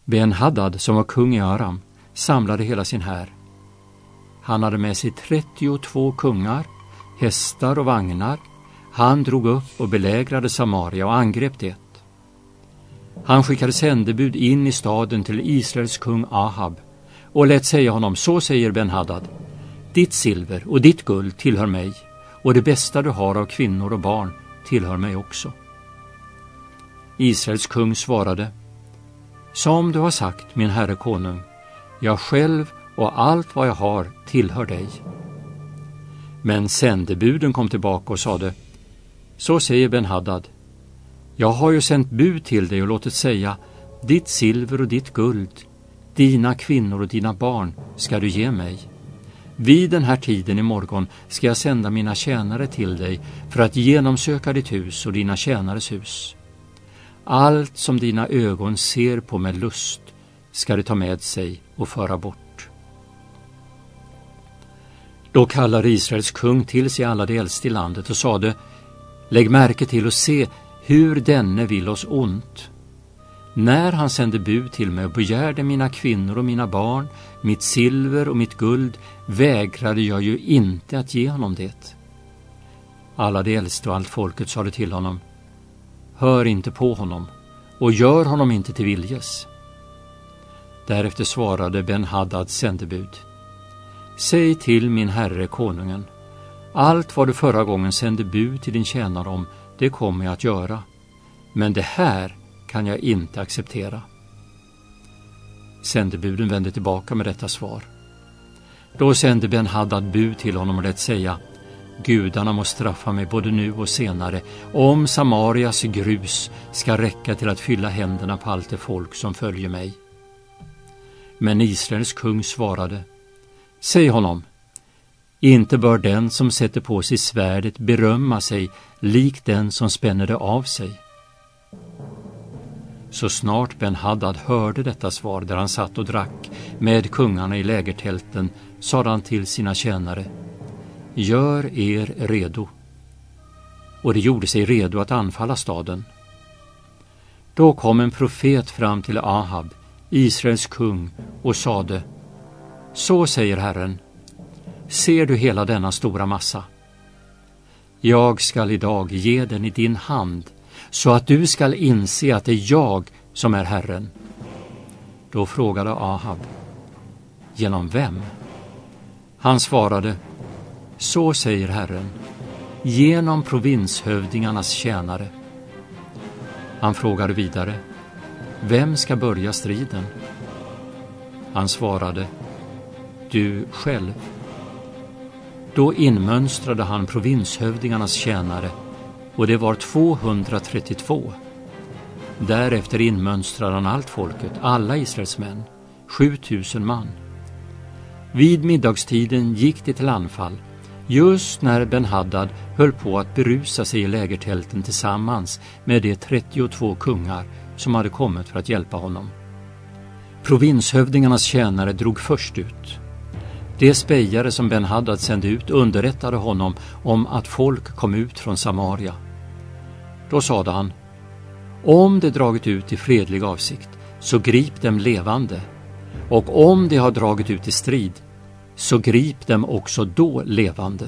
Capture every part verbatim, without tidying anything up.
Ben-Hadad, som var kung i Aram, samlade hela sin här. Han hade med sig trettiotvå kungar, hästar och vagnar. Han drog upp och belägrade Samaria och angrep det. Han skickade sändebud in i staden till Israels kung Ahab och lät säga honom: så säger Ben-Hadad, ditt silver och ditt guld tillhör mig, och det bästa du har av kvinnor och barn tillhör mig också. Israels kung svarade: som du har sagt, min herre konung, jag själv och allt vad jag har tillhör dig. Men sändebuden kom tillbaka och sade: så säger Ben-Hadad, jag har ju sänt bud till dig och låtit säga: ditt silver och ditt guld, dina kvinnor och dina barn ska du ge mig. Vid den här tiden i morgon ska jag sända mina tjänare till dig för att genomsöka ditt hus och dina tjänares hus. Allt som dina ögon ser på med lust ska de ta med sig och föra bort. Då kallade Israels kung till sig alla de äldste i landet och sade: lägg märke till och se hur denne vill oss ont. När han sände bud till mig och begärde mina kvinnor och mina barn, mitt silver och mitt guld, vägrade jag ju inte att ge honom det. Alla de äldste och allt folket sade till honom: hör inte på honom och gör honom inte till viljes. Därefter svarade Ben-Hadads sändebud: säg till min herre konungen, allt vad du förra gången sände bud till din tjänare om, det kommer jag att göra, men det här kan jag inte acceptera. Sändebuden vände tillbaka med detta svar. Då sände Ben-Hadad bud till honom och lät säga: gudarna må straffa mig både nu och senare, om Samarias grus ska räcka till att fylla händerna på allt det folk som följer mig. Men Israels kung svarade: säg honom, inte bör den som sätter på sig svärdet berömma sig lik den som spänner det av sig. Så snart Ben-Hadad hörde detta svar där han satt och drack med kungarna i lägertälten, sa han till sina tjänare: gör er redo. Och de gjorde sig redo att anfalla staden. Då kom en profet fram till Ahab, Israels kung, och sade: så säger Herren, ser du hela denna stora massa? Jag skall idag ge den i din hand, så att du skall inse att det är jag som är Herren. Då frågade Ahab: genom vem? Han svarade: så säger Herren, genom provinshövdingarnas tjänare. Han frågade vidare: vem ska börja striden? Han svarade: du själv. Då inmönstrade han provinshövdingarnas tjänare, och det var tvåhundratrettiotvå. Därefter inmönstrade han allt folket, alla Israels män, sjutusen man. Vid middagstiden gick det till anfall, just när Ben-Hadad höll på att berusa sig i lägertälten tillsammans med de trettiotvå kungar som hade kommit för att hjälpa honom. Provinshövdingarnas tjänare drog först ut. De spejare som Ben-Hadad sände ut underrättade honom om att folk kom ut från Samaria. Då sade han: om de dragit ut i fredlig avsikt, så grip dem levande, och om de har dragit ut i strid, så grip dem också då levande.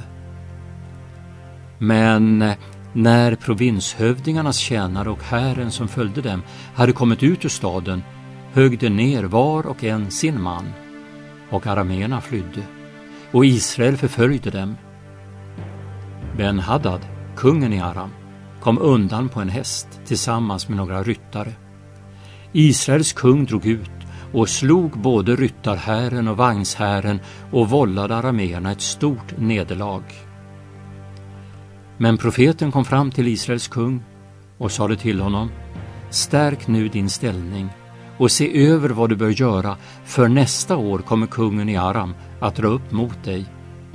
Men när provinshövdingarnas tjänare och hären som följde dem hade kommit ut ur staden, högg de ner var och en sin man, och arameerna flydde, och Israel förföljde dem. Ben-Hadad, kungen i Aram, kom undan på en häst tillsammans med några ryttare. Israels kung drog ut och slog både ryttarhären och vagnshären och vållade arameerna ett stort nederlag. Men profeten kom fram till Israels kung och sade till honom: stärk nu din ställning och se över vad du bör göra, för nästa år kommer kungen i Aram att dra upp mot dig.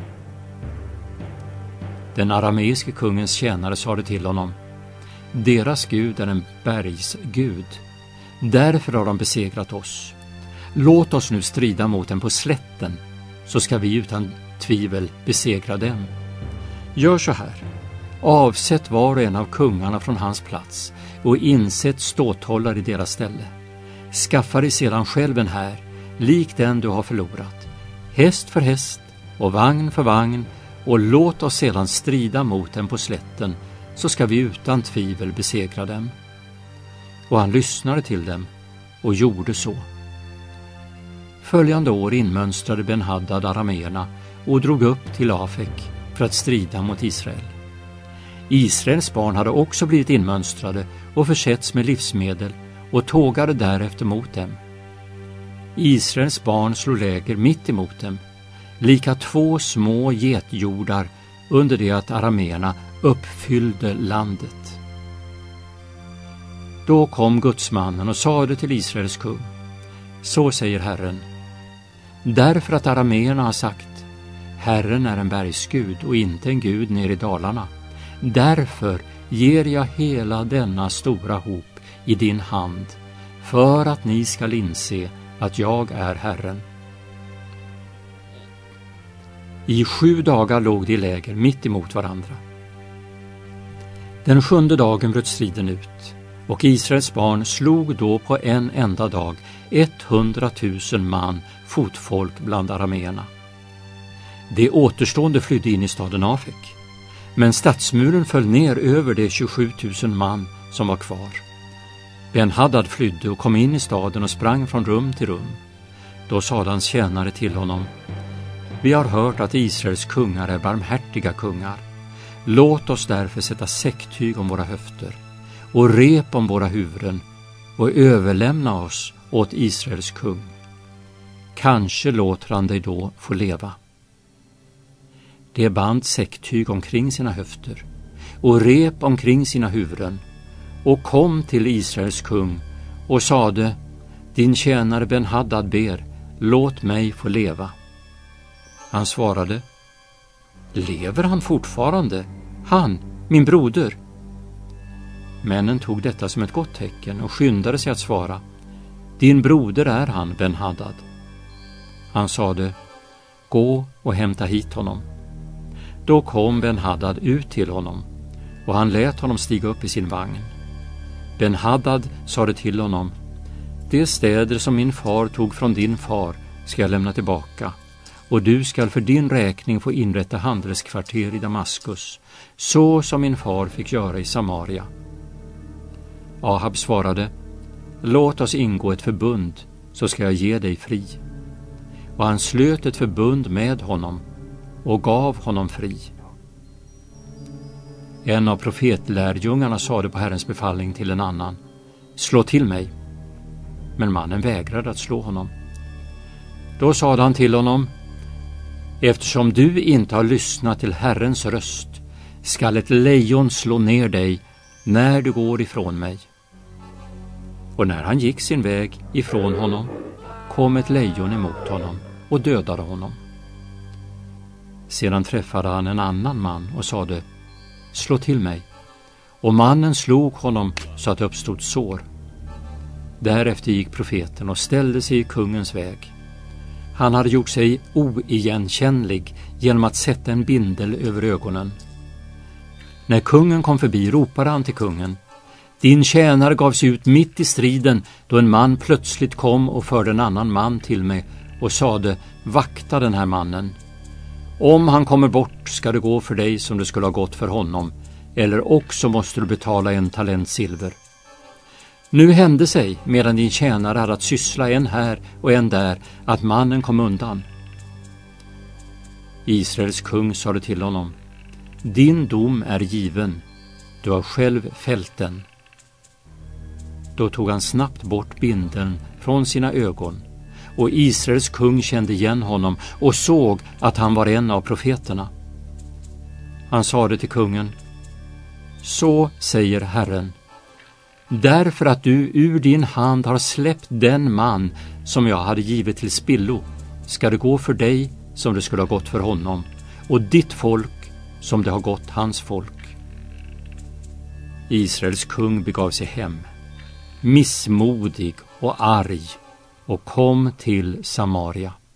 Den arameiske kungens tjänare sade till honom: deras Gud är en bergsgud, därför har de besegrat oss. Låt oss nu strida mot dem på slätten, så ska vi utan tvivel besegra dem. Gör så här: avsätt var och en av kungarna från hans plats och insätt ståthållare i deras ställe. Skaffa dig sedan själv en här, lik den du har förlorat, häst för häst och vagn för vagn, och låt oss sedan strida mot dem på slätten, så ska vi utan tvivel besegra dem. Och han lyssnade till dem och gjorde så. Följande år inmönstrade Ben-Hadad arameerna och drog upp till Afek för att strida mot Israel. Israels barn hade också blivit inmönstrade och försetts med livsmedel och tågade därefter mot dem. Israels barn slog läger mitt emot dem, lika två små getjordar, under det att arameerna uppfyllde landet. Då kom gudsmannen och sade till Israels kung: Så säger Herren, därför att arameerna har sagt: Herren är en bergsgud och inte en gud ner i dalarna, därför ger jag hela denna stora hop i din hand, för att ni skall inse att jag är Herren. I sju dagar låg de i läger mitt emot varandra. Den sjunde dagen bröt striden ut, och Israels barn slog då på en enda dag etthundratusen man fotfolk bland arameerna. De återstående flydde in i staden Afek, men stadsmuren föll ner över de tjugosjutusen man som var kvar. Ben-Hadad flydde och kom in i staden och sprang från rum till rum. Då sade hans tjänare till honom: Vi har hört att Israels kungar är barmhärtiga kungar. Låt oss därför sätta säcktyg om våra höfter och rep om våra huvuden och överlämna oss åt Israels kung. Kanske låter han dig då få leva. De band säcktyg omkring sina höfter och rep omkring sina huvuden och kom till Israels kung och sade: Din tjänare Ben-Hadad ber, låt mig få leva. Han svarade: Lever han fortfarande? Han, min broder? Männen tog detta som ett gott tecken och skyndade sig att svara: Din broder är han, Ben-Hadad. Han sade: Gå och hämta hit honom. Då kom Ben-Hadad ut till honom, och han lät honom stiga upp i sin vagn. Ben-Hadad sade till honom: De städer som min far tog från din far ska jag lämna tillbaka, och du skall för din räkning få inrätta handelskvarter i Damaskus, så som min far fick göra i Samaria. Ahab svarade: Låt oss ingå ett förbund, så ska jag ge dig fri. Och han slöt ett förbund med honom och gav honom fri. En av profetlärjungarna sade på Herrens befallning till en annan: Slå till mig. Men mannen vägrade att slå honom. Då sade han till honom: Eftersom du inte har lyssnat till Herrens röst, skall ett lejon slå ner dig när du går ifrån mig. Och när han gick sin väg ifrån honom, kom ett lejon emot honom och dödade honom. Sedan träffade han en annan man och sade: Slå till mig. Och mannen slog honom så att det uppstod sår. Därefter gick profeten och ställde sig i kungens väg. Han hade gjort sig oigenkännlig genom att sätta en bindel över ögonen. När kungen kom förbi ropade han till kungen: Din tjänare gav sig ut mitt i striden, då en man plötsligt kom och förde en annan man till mig och sade: Vakta den här mannen. Om han kommer bort ska det gå för dig som det skulle ha gått för honom, eller också måste du betala en talent silver. Nu hände sig, medan din tjänare hade att syssla en här och en där, att mannen kom undan. Israels kung sade till honom: Din dom är given, du har själv fällt den. Då tog han snabbt bort bindeln från sina ögon, och Israels kung kände igen honom och såg att han var en av profeterna. Han sade till kungen: Så säger Herren, därför att du ur din hand har släppt den man som jag hade givit till spillo, ska det gå för dig som det skulle ha gått för honom, och ditt folk som det har gått hans folk. Israels kung begav sig hem, missmodig och arg, och kom till Samaria.